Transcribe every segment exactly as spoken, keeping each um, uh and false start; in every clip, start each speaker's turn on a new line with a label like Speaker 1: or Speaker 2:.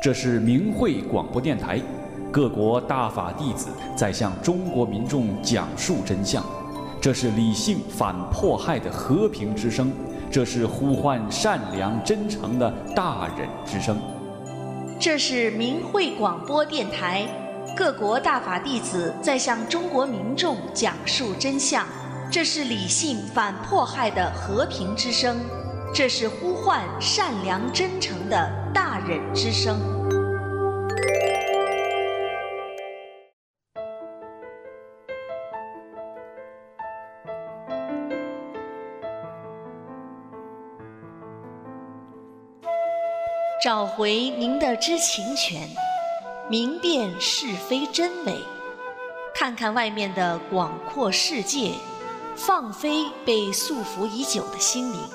Speaker 1: 这是明慧广播电台，各国大法弟子在向中国民众讲述真相。这是理性反迫害的和平之声，这是呼唤善良真诚的大忍之声。
Speaker 2: 这是明慧广播电台，各国大法弟子在向中国民众讲述真相。这是理性反迫害的和平之声，这是呼唤善良真诚的大忍之声。找回您的知情权，明辨是非真伪，看看外面的广阔世界，放飞被束缚已久的心灵。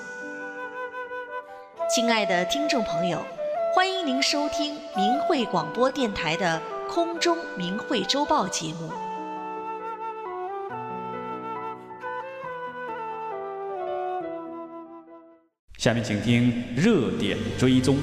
Speaker 2: 亲爱的听众朋友，欢迎您收听明慧广播电台的空中明慧周报节目。
Speaker 1: 下面请听热点追踪。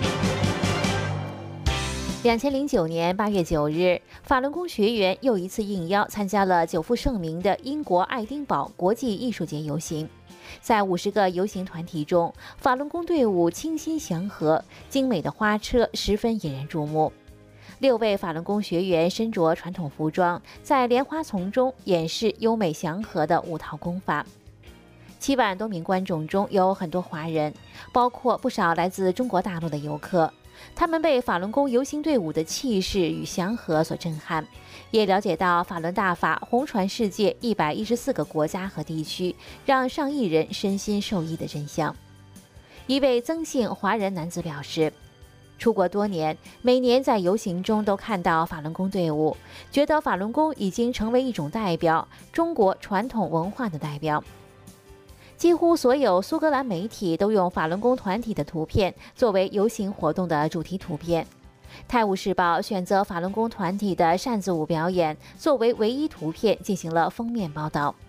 Speaker 3: 两千零九年八月九日，法轮功学员又一次应邀参加了久负盛名的英国爱丁堡国际艺术节游行。在五十个游行团体中，法轮功队伍清新祥和，精美的花车十分引人注目。六位法轮功学员身着传统服装，在莲花丛中演示优美祥和的五套功法。七万多名观众中有很多华人，包括不少来自中国大陆的游客。他们被法轮功游行队伍的气势与祥和所震撼，也了解到法轮大法红传世界一百一十四个国家和地区，让上亿人身心受益的真相。一位曾姓华人男子表示，出国多年，每年在游行中都看到法轮功队伍，觉得法轮功已经成为一种代表，中国传统文化的代表。几乎所有苏格兰媒体都用法轮功团体的图片作为游行活动的主题图片。《泰晤士报》选择法轮功团体的扇子舞表演作为唯一图片进行了封面报道。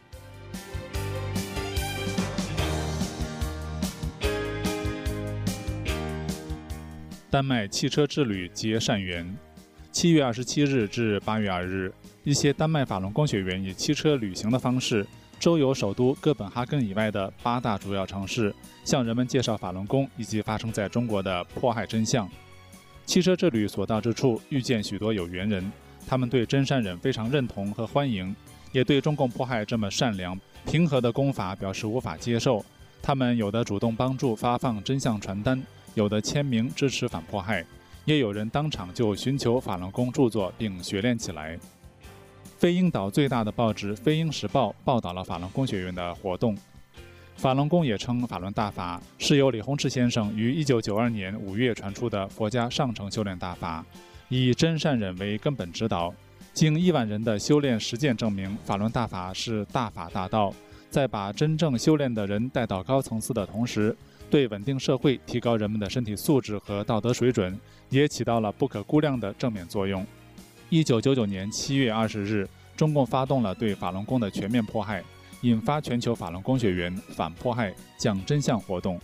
Speaker 4: 丹麦汽车之旅结善缘。七月二十七日至八月二日，一些丹麦法轮功学员以汽车旅行的方式周游首都哥本哈根以外的八大主要城市，向人们介绍法轮功以及发生在中国的迫害真相。汽车之旅所到之处，遇见许多有缘人，他们对真善忍非常认同和欢迎，也对中共迫害这么善良平和的功法表示无法接受。他们有的主动帮助发放真相传单，有的签名支持反迫害，也有人当场就寻求法轮功著作并学练起来。飞鹰岛最大的报纸《飞鹰时报》报道了法轮功学员的活动。法轮功也称法轮大法，是由李洪志先生于一九九二年五月传出的佛家上乘修炼大法，以真善忍为根本指导，经亿万人的修炼实践证明，法轮大法是大法大道，在把真正修炼的人带到高层次的同时，对稳定社会、提高人们的身体素质和道德水准，也起到了不可估量的正面作用。一九九九年七月二十日，中共发动了对法轮功的全面迫害，引发全球法轮功学员反迫害、讲真相活动。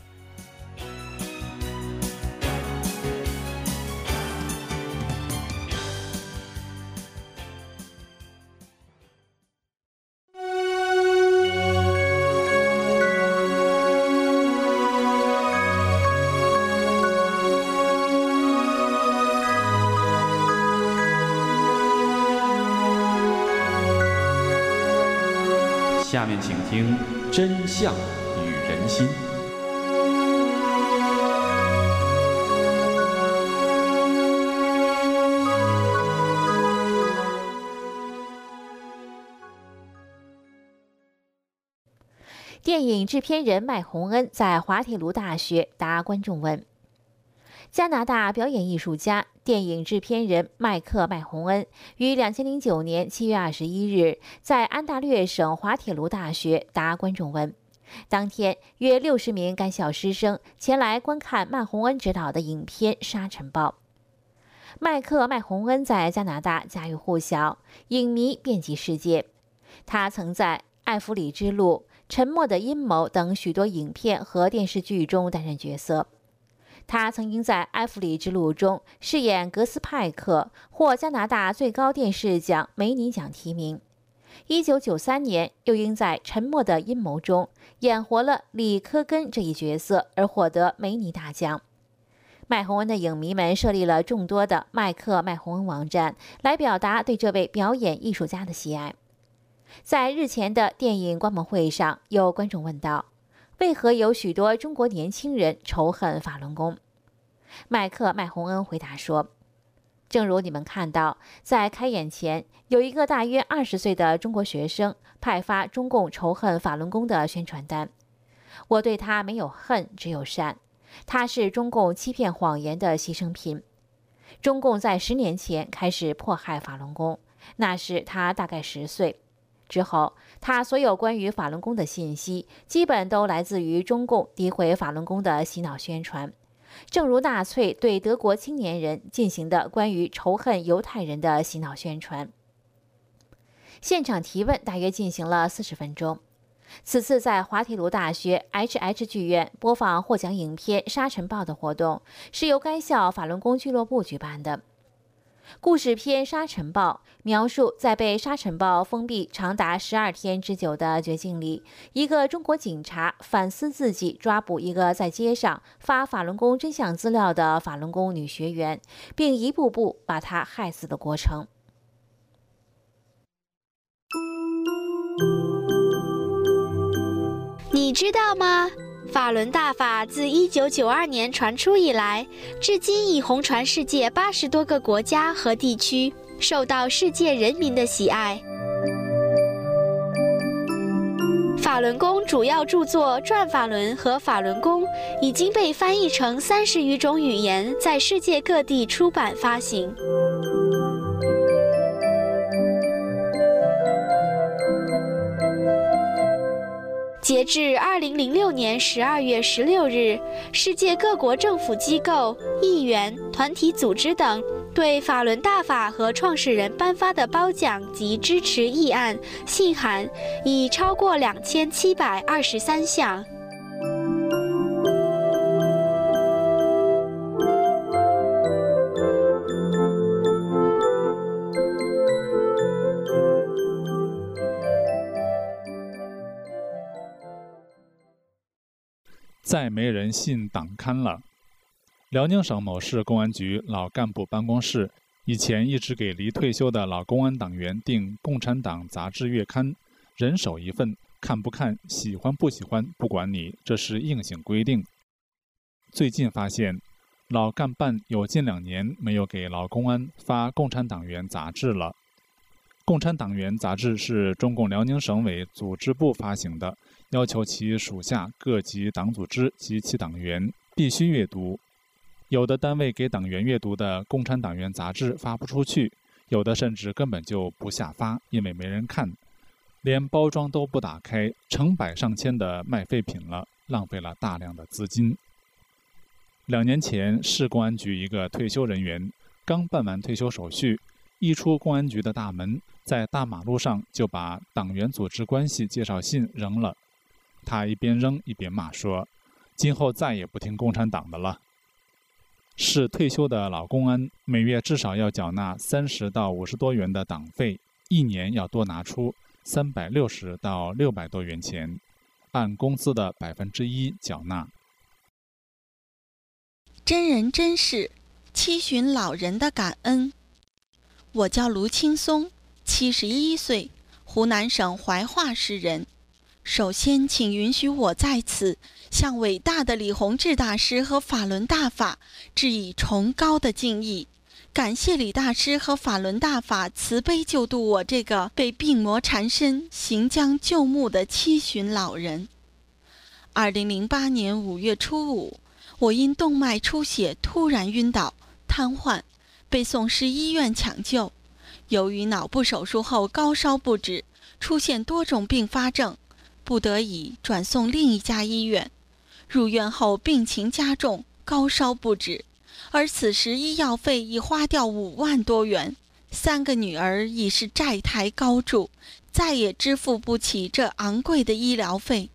Speaker 1: 下面请听真相与人心。
Speaker 3: 电影制片人麦洪恩在滑铁卢大学答观众问。加拿大表演艺术家、电影制片人麦克·麦洪恩于两千零九年七月二十一日在安大略省滑铁卢大学答观众问。当天，约六十名该校师生前来观看麦洪恩执导的影片《沙尘暴》。麦克·麦洪恩在加拿大家喻户晓，影迷遍及世界。他曾在《艾弗里之路》《沉默的阴谋》等许多影片和电视剧中担任角色。 他曾经在《埃弗里之路》中饰演格斯派克，获加拿大最高电视奖梅尼奖提名。一九九三年，又因在《沉默的阴谋》中演活了李科根这一角色而获得梅尼大奖。麦洪恩的影迷们设立了众多的麦克麦洪恩网站，来表达对这位表演艺术家的喜爱。在日前的电影观摩会上，有观众问道：为何有许多中国年轻人仇恨法轮功？麦克麦洪恩回答说：正如你们看到，在开演前，有一个大约二十岁的中国学生派发中共仇恨法轮功的宣传单。我对他没有恨，只有善。他是中共欺骗谎言的牺牲品。中共在十年前开始迫害法轮功，那时他大概十岁。之后，他所有关于法轮功的信息，基本都来自于中共诋毁法轮功的洗脑宣传。正如纳粹对德国青年人进行的关于仇恨犹太人的洗脑宣传。现场提问大约进行了四十分钟。此次在滑铁卢大学 H H 剧院播放获奖影片《沙尘暴》的活动，是由该校法轮功俱乐部举办的。故事片《沙尘暴》描述在被沙尘暴封闭长达十二天之久的绝境里，一个中国警察反思自己抓捕一个在街上发法轮功真相资料的法轮功女学员，并一步步把她害死的过程。
Speaker 5: 你知道吗？法轮大法自一九九二年传出以来，至今已红传世界八十多个国家和地区，受到世界人民的喜爱。法轮功主要著作《转法轮》和《法轮功》已经被翻译成三十余种语言，在世界各地出版发行。截至二零零六年十二月十六日，世界各国政府机构、议员、团体组织等对法轮大法和创始人颁发的褒奖及支持议案、信函已超过两千七百二十三项。
Speaker 4: 再没人信党刊了。辽宁省某市公安局老干部办公室以前一直给离退休的老公安党员订《共产党》杂志月刊，人手一份，看不看、喜欢不喜欢不管你，这是硬性规定。最近发现，老干办有近两年没有给老公安发《共产党员》杂志了。《共产党员》杂志是中共辽宁省委组织部发行的，要求其属下各级党组织及其党员必须阅读。有的单位给党员阅读的《共产党员》杂志发不出去，有的甚至根本就不下发，因为没人看，连包装都不打开，成百上千的卖废品了，浪费了大量的资金。两年前，市公安局一个退休人员刚办完退休手续，一出公安局的大门，在大马路上就把党员组织关系介绍信扔了。他一边扔一边骂说：“今后再也不听共产党的了。”是退休的老公安，每月至少要缴纳三十到五十多元的党费，一年要多拿出三百六十到六百多元钱，按工资的百分之一缴纳。
Speaker 6: 真人真事，七旬老人的感恩。我叫卢青松，七十一岁，湖南省怀化市人。首先，请允许我在此向伟大的李洪志大师和法轮大法致以崇高的敬意，感谢李大师和法轮大法慈悲救度我这个被病魔缠身、行将就木的七旬老人。二零零八年五月初五，我因动脉出血突然晕倒、瘫痪，被送至医院抢救。由于脑部手术后高烧不止，出现多种并发症，不得已转送另一家医院。入院后病情加重，高烧不止，而此时医药费已花掉五万多元，三个女儿已是债台高筑，再也支付不起这昂贵的医疗费。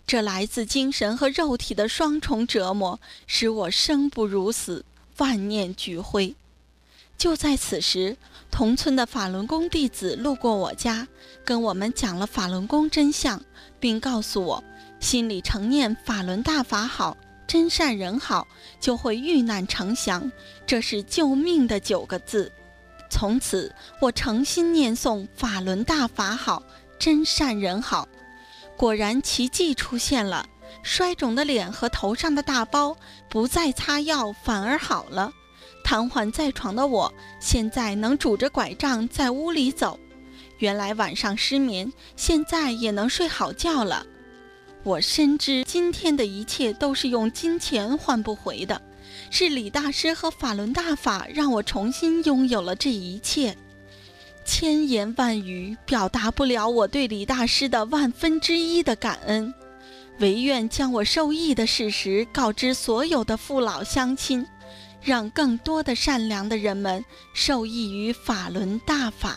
Speaker 6: 这来自精神和肉体的双重折磨，使我生不如死，万念俱灰。就在此时，同村的法轮功弟子路过我家，跟我们讲了法轮功真相，并告诉我，心里常念法轮大法好，真善人好，就会遇难成祥，这是救命的九个字。从此，我诚心念诵法轮大法好，真善人好。果然奇迹出现了，摔肿的脸和头上的大包不再擦药，反而好了。瘫痪在床的我，现在能拄着拐杖在屋里走。原来晚上失眠，现在也能睡好觉了。我深知今天的一切都是用金钱换不回的，是李大师和法轮大法让我重新拥有了这一切。千言万语表达不了我对李大师的万分之一的感恩，唯愿将我受益的事实告知所有的父老乡亲，让更多的善良的人们受益于法轮大法。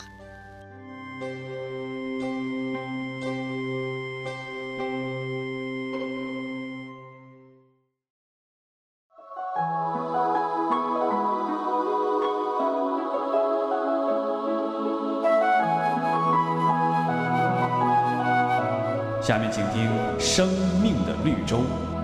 Speaker 1: 下面请听《生命的绿洲》。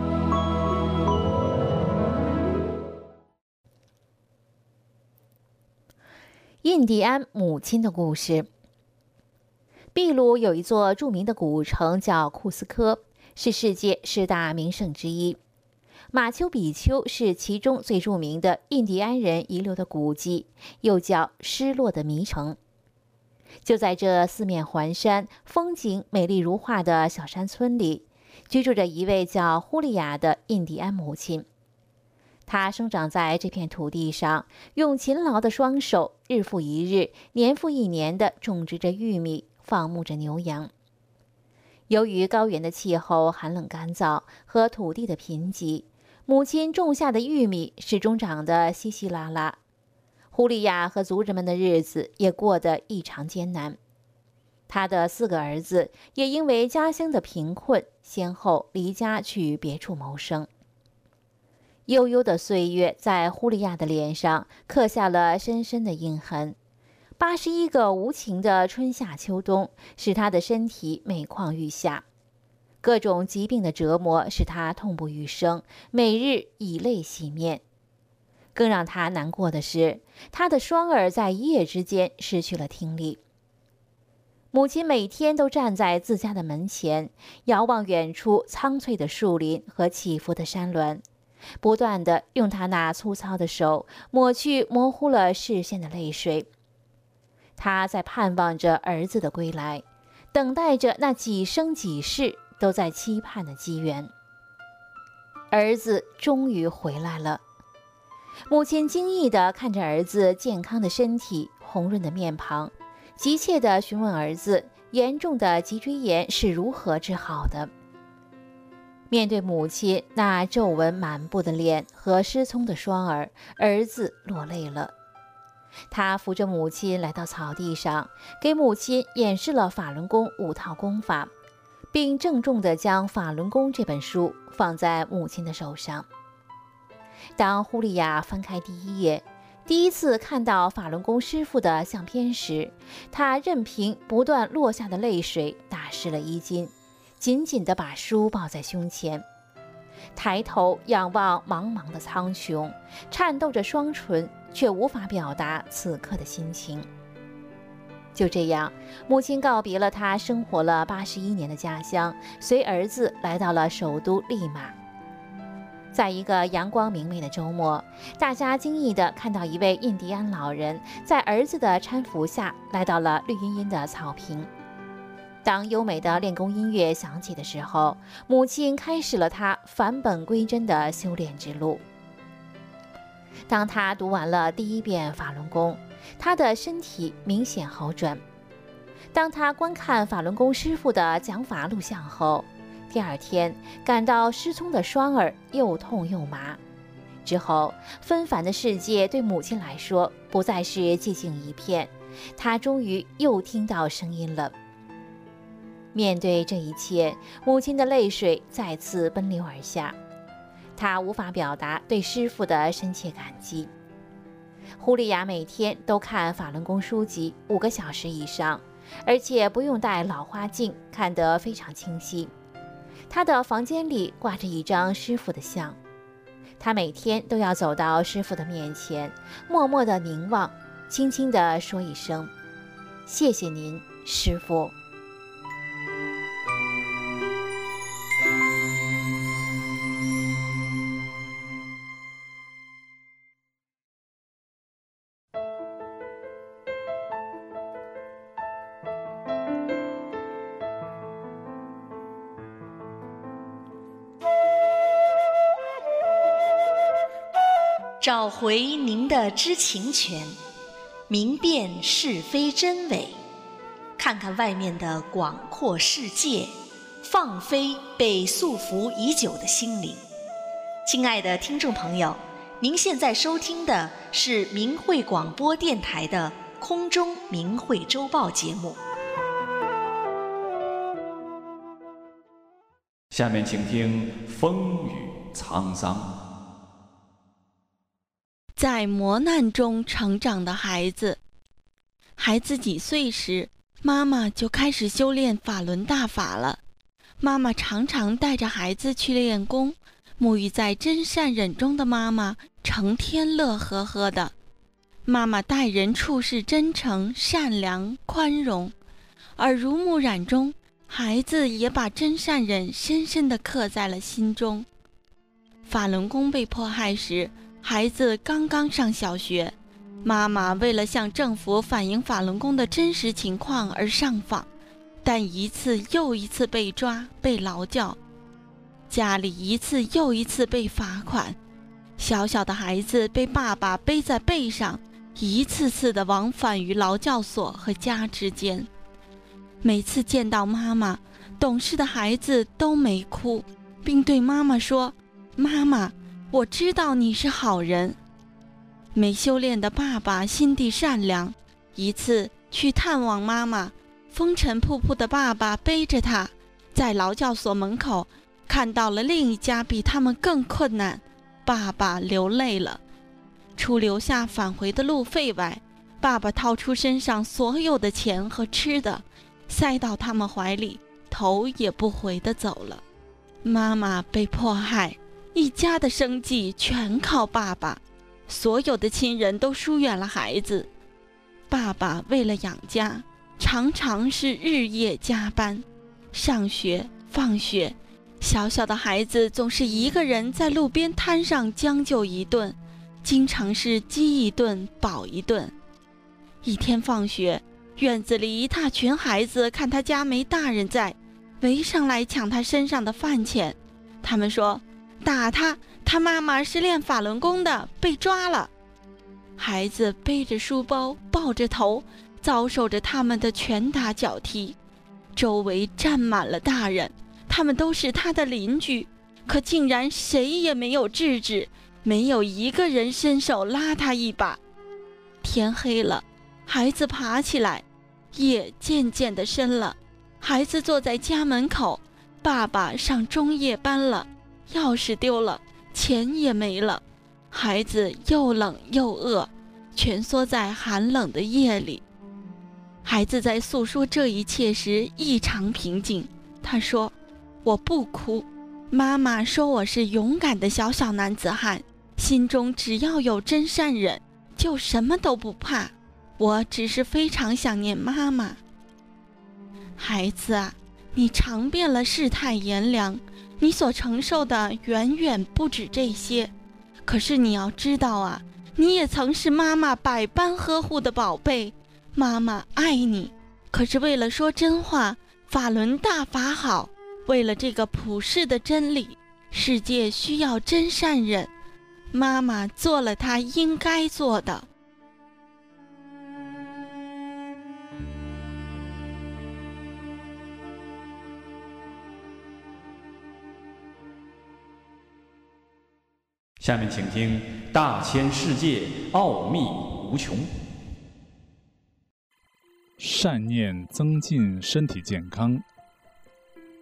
Speaker 3: 印第安母亲的故事。秘鲁有一座著名的古城叫库斯科，是世界十大名胜之一。马丘比丘是其中最著名的印第安人遗留的古迹，又叫失落的迷城。就在这四面环山、风景美丽如画的小山村里，居住着一位叫胡利亚的印第安母亲。她生长在这片土地上，用勤劳的双手，日复一日、年复一年地种植着玉米，放牧着牛羊。由于高原的气候寒冷干燥和土地的贫瘠，母亲种下的玉米始终长得稀稀拉拉。胡利亚和族人们的日子也过得异常艰难。他的四个儿子也因为家乡的贫困，先后离家去别处谋生。悠悠的岁月在胡利亚的脸上刻下了深深的印痕。八十一个无情的春夏秋冬，使他的身体每况愈下。各种疾病的折磨使他痛不欲生，每日以泪洗面。更让他难过的是，他的双耳在一夜之间失去了听力。母亲每天都站在自家的门前，遥望远处苍翠的树林和起伏的山峦，不断地用她那粗糙的手抹去模糊了视线的泪水。她在盼望着儿子的归来，等待着那几生几世都在期盼的机缘。儿子终于回来了。母亲惊异地看着儿子健康的身体、红润的面庞，急切地询问儿子严重的脊椎炎是如何治好的。面对母亲那皱纹满布的脸和失聪的双耳，儿子落泪了。他扶着母亲来到草地上，给母亲演示了法轮功五套功法，并郑重地将《法轮功》这本书放在母亲的手上。当胡利亚翻开第一页，第一次看到法轮功师傅的相片时，他任凭不断落下的泪水打湿了衣襟，紧紧地把书抱在胸前，抬头仰望茫茫的苍穹，颤抖着双唇，却无法表达此刻的心情。就这样，母亲告别了她生活了八十一年的家乡，随儿子来到了首都利马。在一个阳光明媚的周末，大家惊异地看到一位印第安老人在儿子的搀扶下来到了绿茵茵的草坪。当优美的练功音乐响起的时候，母亲开始了她返本归真的修炼之路。当她读完了第一遍法轮功，她的身体明显好转。当她观看法轮功师傅的讲法录像后，第二天感到失聪的双耳又痛又麻。之后，纷繁的世界对母亲来说不再是寂静一片，她终于又听到声音了。 面对这一切，母亲的泪水再次奔流而下，她无法表达对师父的深切感激。胡丽雅每天都看法轮功书籍五个小时以上，而且不用戴老花镜，看得非常清晰。她的房间里挂着一张师父的像，她每天都要走到师父的面前，默默地凝望，轻轻地说一声：“谢谢您，师父。”
Speaker 2: 找回您的知情权，明辨是非真伪，看看外面的广阔世界，放飞被束缚已久的心灵。亲爱的听众朋友，您现在收听的是明慧广播电台的空中明慧周报节目。
Speaker 1: 下面请听风雨沧桑。
Speaker 6: 在磨难中成长的孩子，孩子几岁时，妈妈就开始修炼法轮大法了。妈妈常常带着孩子去练功，沐浴在真善忍中的妈妈成天乐呵呵的。妈妈待人处事真诚、善良、宽容，耳濡目染中，孩子也把真善忍深深地刻在了心中。法轮功被迫害时，孩子刚刚上小学，妈妈为了向政府反映法轮功的真实情况而上访，但一次又一次被抓、被劳教，家里一次又一次被罚款，小小的孩子被爸爸背在背上，一次次地往返于劳教所和家之间。每次见到妈妈，懂事的孩子都没哭，并对妈妈说：“妈妈，我知道你是好人。”没修炼的爸爸心地善良，一次去探望妈妈，风尘仆仆的爸爸背着他，在劳教所门口看到了另一家比他们更困难，爸爸流泪了。除留下返回的路费外，爸爸掏出身上所有的钱和吃的，塞到他们怀里，头也不回地走了。妈妈被迫害，一家的生计全靠爸爸，所有的亲人都疏远了孩子。爸爸为了养家，常常是日夜加班，上学放学，小小的孩子总是一个人在路边摊上将就一顿，经常是饥一顿饱一顿。一天放学，院子里一大群孩子看他家没大人在，围上来抢他身上的饭钱。他们说：“打他，他妈妈是练法轮功的，被抓了。”孩子背着书包，抱着头，遭受着他们的拳打脚踢。周围站满了大人，他们都是他的邻居，可竟然谁也没有制止，没有一个人伸手拉他一把。天黑了，孩子爬起来，夜渐渐地深了。孩子坐在家门口，爸爸上中夜班了，钥匙丢了，钱也没了。孩子又冷又饿，蜷缩在寒冷的夜里。孩子在诉说这一切时异常平静，他说：“我不哭，妈妈说我是勇敢的小小男子汉，心中只要有真善忍，就什么都不怕。我只是非常想念妈妈。”孩子啊，你尝遍了世态炎凉，你所承受的远远不止这些。可是你要知道啊，你也曾是妈妈百般呵护的宝贝，妈妈爱你。可是为了说真话，法轮大法好，为了这个普世的真理，世界需要真善忍，妈妈做了她应该做的。
Speaker 1: 下面请听大千世界奥秘无穷。
Speaker 4: 善念增进身体健康，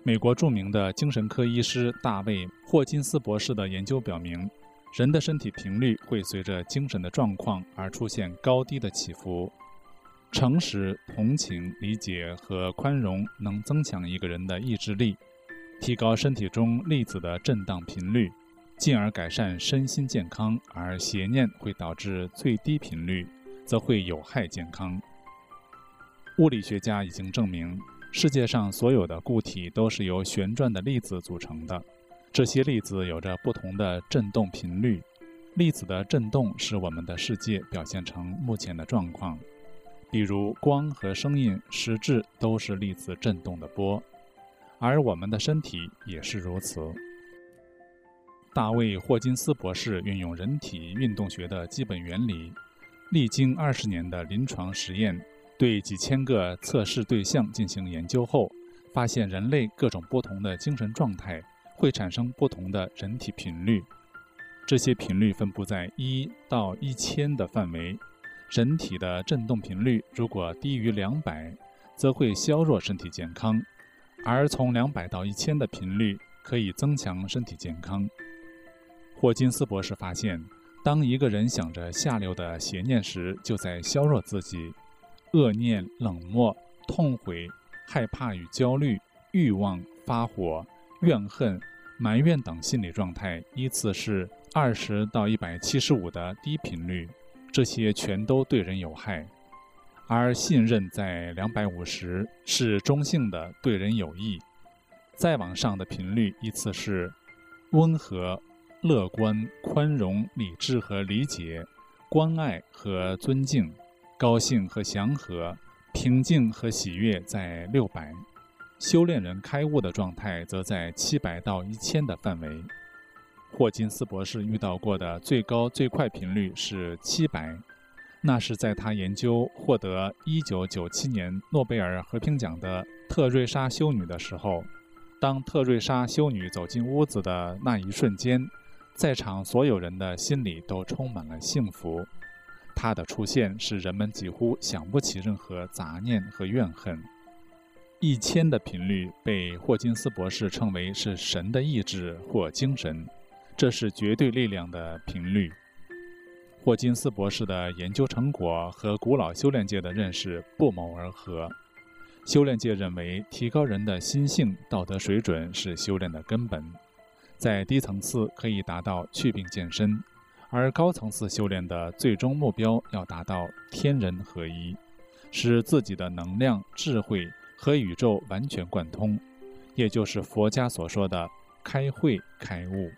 Speaker 4: 美国著名的精神科医师大卫·霍金斯博士的研究表明，人的身体频率会随着精神的状况而出现高低的起伏。诚实、同情、理解和宽容能增强一个人的意志力，提高身体中粒子的振荡频率，进而改善身心健康，而邪念会导致最低频率，则会有害健康。物理学家已经证明，世界上所有的固体都是由旋转的粒子组成的，这些粒子有着不同的振动频率。粒子的振动使我们的世界表现成目前的状况，比如光和声音实质都是粒子振动的波，而我们的身体也是如此。大卫·霍金斯博士运用人体运动学的基本原理，历经二十年的临床实验，对几千个测试对象进行研究后，发现人类各种不同的精神状态会产生不同的人体频率。这些频率分布在一到一千的范围。人体的振动频率如果低于两百，则会削弱身体健康，而从两百到一千的频率可以增强身体健康。霍金斯博士发现，当一个人想着下流的邪念时，就在削弱自己。恶念、冷漠、痛悔、害怕与焦虑、欲望、发火、怨恨、埋怨等心理状态依次是二十到一百七十五的低频率，这些全都对人有害。而信任在两百五十，是中性的，对人有益。再往上的频率依次是温和、乐观、宽容、理智和理解、关爱和尊敬、高兴和祥和、平静和喜悦在六百，修炼人开悟的状态则在七百到一千的范围。霍金斯博士遇到过的最高最快频率是七百，那是在他研究获得一九九七年诺贝尔和平奖的特瑞莎修女的时候。当特瑞莎修女走进屋子的那一瞬间，在场所有人的心里都充满了幸福。她的出现使人们几乎想不起任何杂念和怨恨。一千的频率被霍金斯博士称为是神的意志或精神，这是绝对力量的频率。霍金斯博士的研究成果和古老修炼界的认识不谋而合。修炼界认为，提高人的心性、道德水准是修炼的根本。在低层次可以达到祛病健身，而高层次修炼的最终目标要达到天人合一，使自己的能量、智慧和宇宙完全贯通，也就是佛家所说的开慧开悟。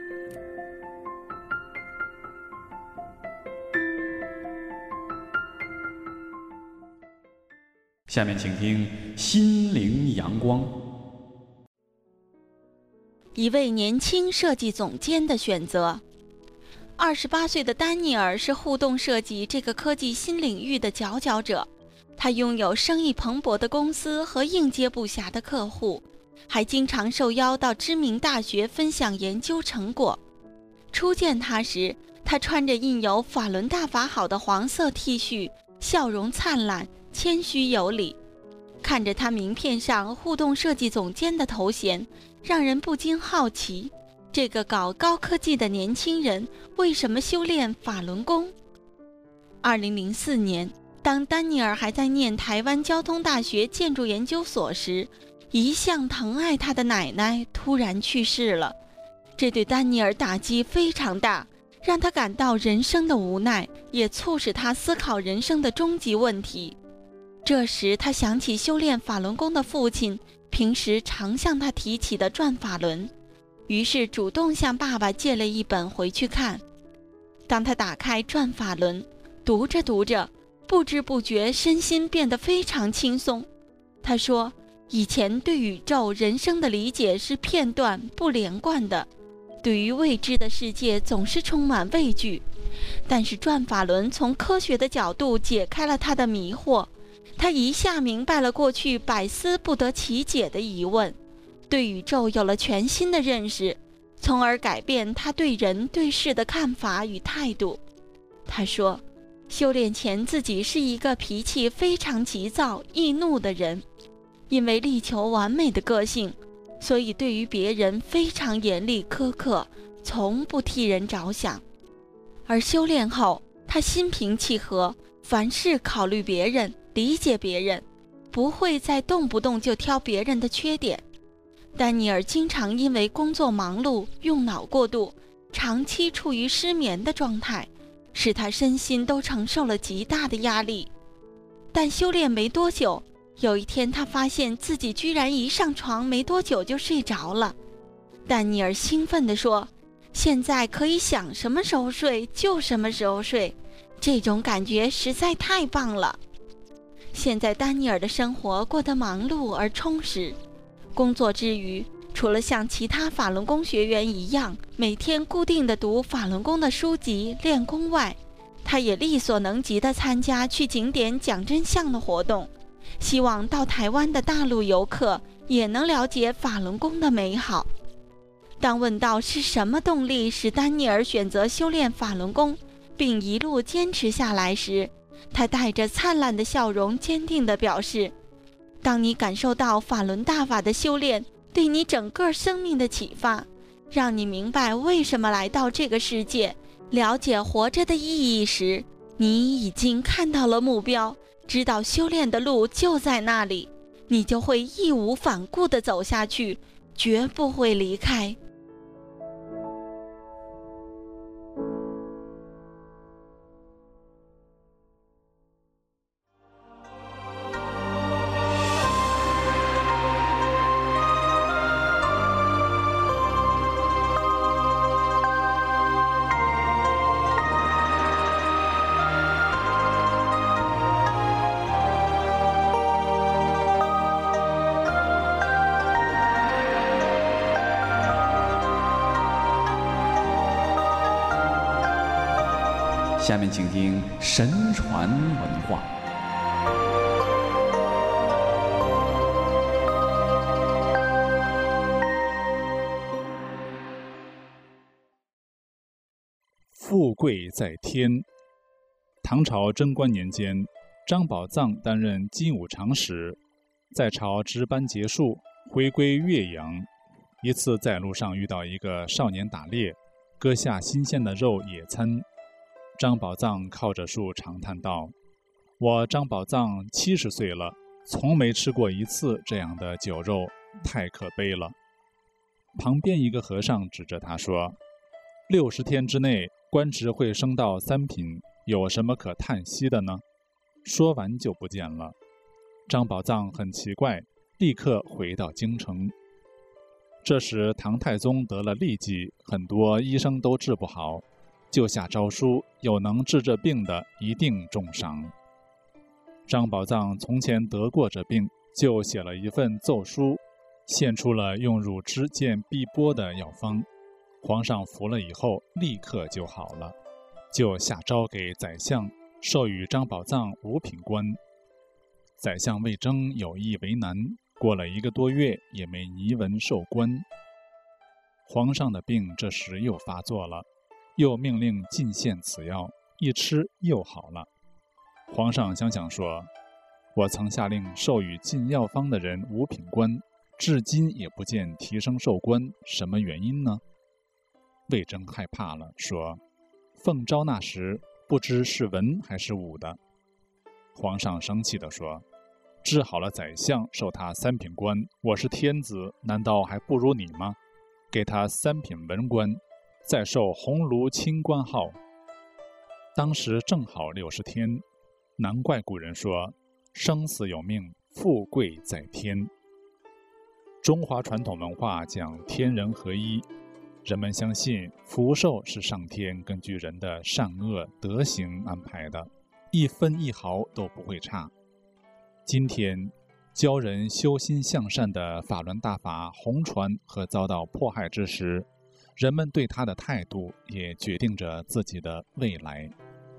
Speaker 1: 下面请听心灵阳光。
Speaker 6: 一位年轻设计总监的选择。二十八岁的丹尼尔是互动设计这个科技新领域的佼佼者，他拥有生意蓬勃的公司和应接不暇的客户，还经常受邀到知名大学分享研究成果。初见他时，他穿着印有法轮大法好的黄色 T 恤，笑容灿烂，谦虚有礼。看着他名片上互动设计总监的头衔，让人不禁好奇，这个搞高科技的年轻人为什么修炼法轮功？二零零四年，当丹尼尔还在念台湾交通大学建筑研究所时，一向疼爱他的奶奶突然去世了，这对丹尼尔打击非常大，让他感到人生的无奈，也促使他思考人生的终极问题。这时他想起修炼法轮功的父亲平时常向他提起的转法轮，于是主动向爸爸借了一本回去看。当他打开转法轮，读着读着，不知不觉身心变得非常轻松。他说，以前对宇宙人生的理解是片段不连贯的，对于未知的世界总是充满畏惧，但是转法轮从科学的角度解开了他的迷惑，他一下明白了过去百思不得其解的疑问，对宇宙有了全新的认识，从而改变他对人对事的看法与态度。他说，修炼前自己是一个脾气非常急躁易怒的人，因为力求完美的个性， 所以对于别人非常严厉苛刻，从不替人着想。而修炼后，他心平气和，凡事考虑别人，理解别人，不会再动不动就挑别人的缺点。丹尼尔经常因为工作忙碌，用脑过度，长期处于失眠的状态，使他身心都承受了极大的压力。但修炼没多久，有一天他发现自己居然一上床没多久就睡着了。丹尼尔兴奋地说，现在可以想什么时候睡就什么时候睡，这种感觉实在太棒了。现在丹尼尔的生活过得忙碌而充实，工作之余，除了像其他法轮功学员一样每天固定地读法轮功的书籍练功外，他也力所能及地参加去景点讲真相的活动，希望到台湾的大陆游客也能了解法轮功的美好。当问到是什么动力使丹尼尔选择修炼法轮功，并一路坚持下来时，他带着灿烂的笑容坚定地表示，当你感受到法轮大法的修炼对你整个生命的启发，让你明白为什么来到这个世界，了解活着的意义时，你已经看到了目标，知道修炼的路就在那里，你就会义无反顾地走下去，绝不会离开。
Speaker 1: 下面请听神传文化。
Speaker 4: 富贵在天。唐朝贞观年间，张宝藏担任金武长史，在朝值班结束，回归岳阳。一次在路上遇到一个少年打猎，割下新鲜的肉野餐。张宝藏靠着树长叹道：“我张宝藏七十岁了，从没吃过一次这样的酒肉，太可悲了。”旁边一个和尚指着他说：“六十天之内，官职会升到三品，有什么可叹息的呢？”说完就不见了。张宝藏很奇怪，立刻回到京城。这时唐太宗得了痢疾，很多医生都治不好，就下诏书，有能治这病的一定重赏。张宝藏从前得过这病，就写了一份奏书，献出了用乳汁见碧波的药方。皇上服了以后立刻就好了，就下诏给宰相，授予张宝藏五品官。宰相魏征有意为难，过了一个多月也没拟文授官。皇上的病这时又发作了，又命令进献此药，一吃又好了。皇上想想说：“我曾下令授予进药方的人五品官，至今也不见提升授官，什么原因呢？”魏征害怕了，说：“奉诏那时，不知是文还是武的。”皇上生气地说：“治好了宰相，授他三品官，我是天子，难道还不如你吗？给他三品文官，再授鸿胪清官号。”当时正好六十天，难怪古人说：“生死有命，富贵在天。”中华传统文化讲天人合一，人们相信福寿是上天根据人的善恶德行安排的，一分一毫都不会差。今天教人修心向善的法轮大法红传和遭到迫害之时，人们对它的态度也决定着自己的未来。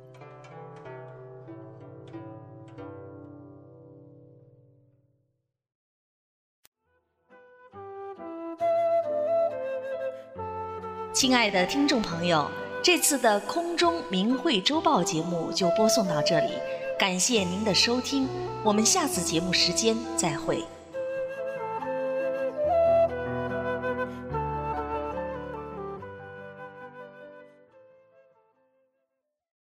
Speaker 2: 亲爱的听众朋友，这次的空中明慧周报节目就播送到这里，感谢您的收听，我们下次节目时间再会。